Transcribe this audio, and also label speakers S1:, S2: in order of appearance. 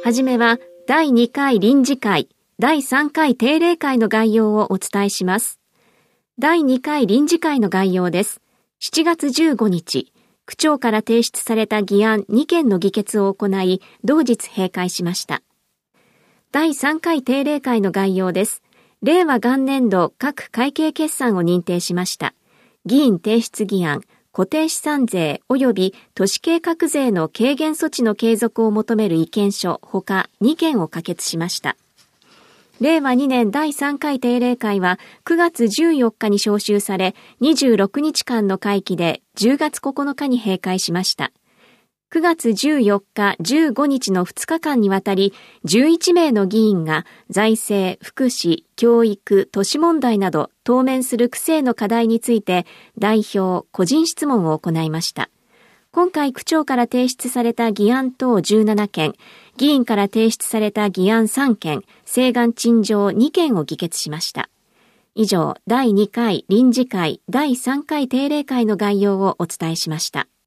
S1: はじめは第2回臨時会、第3回定例会の概要をお伝えします。第2回臨時会の概要です。7月15日、区長から提出された議案2件の議決を行い、同日閉会しました。第3回定例会の概要です。令和元年度各会計決算を認定しました。議員提出議案、固定資産税及び都市計画税の軽減措置の継続を求める意見書ほか2件を可決しました。令和2年第3回定例会は9月14日に召集され、26日間の会期で10月9日に閉会しました。9月14日、15日の2日間にわたり、11名の議員が財政、福祉、教育、都市問題など当面する区政の課題について代表、個人質問を行いました。今回区長から提出された議案等17件、議員から提出された議案3件、請願陳情2件を議決しました。以上、第2回臨時会、第3回定例会の概要をお伝えしました。